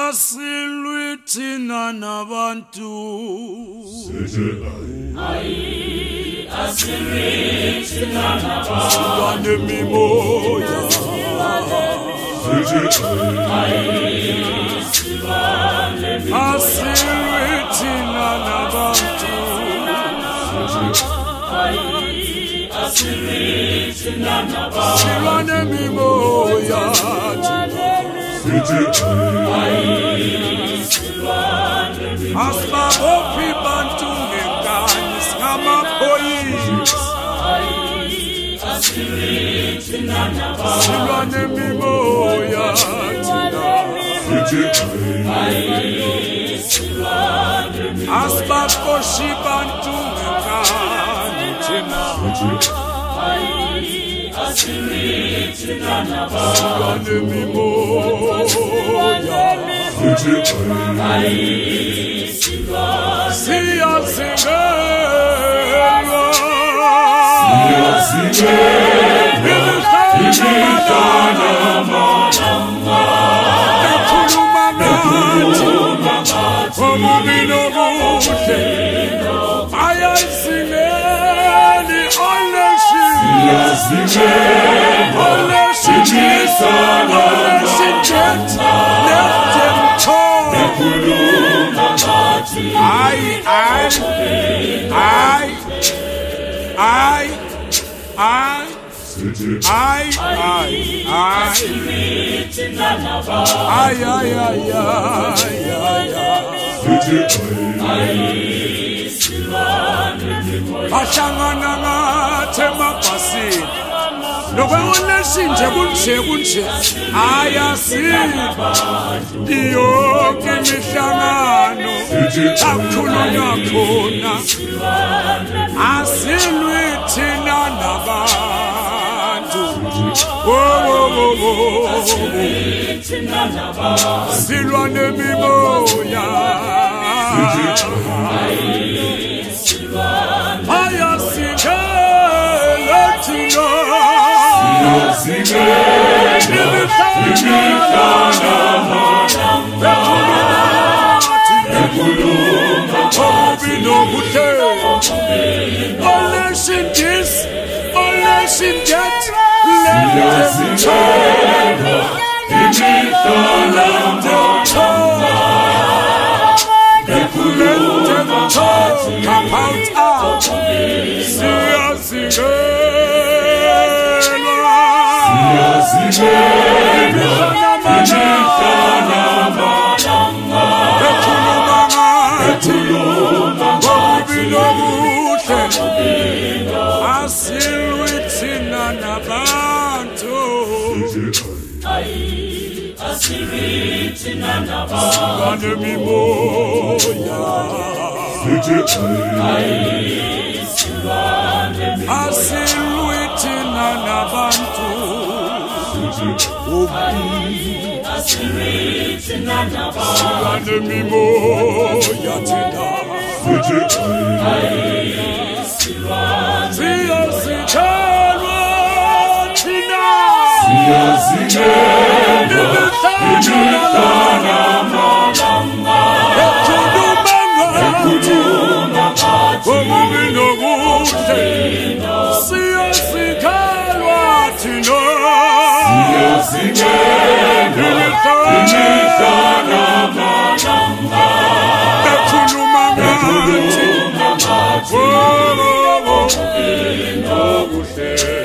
asilwi thina nabantu asilwi thina nabantu silwane mimoya asilwi thina nabantu silwane mimoya asibabophi bantu ngekani singamaphoyisa silwane mimoya asibaxoshi bantu ngekani thina silwane mimoya siyazingelwa ekhuluma ngathi obubi nobuhle ayayizingeli bahlangana ngathi emabhasini lokweoneshinje kunje ayasiba yonke imihlangano akhulunywa khona asilwi thina nabantu silwane mimoya ayasingela thina asilwi thina nabantu silwane mimoya asilwi thina nabantu silwane mimoya thina siyazithelwa thina ekhuluma ngathi obubi nobuhle siyazithelwa thina ekhuluma ngathi obubi nobuhle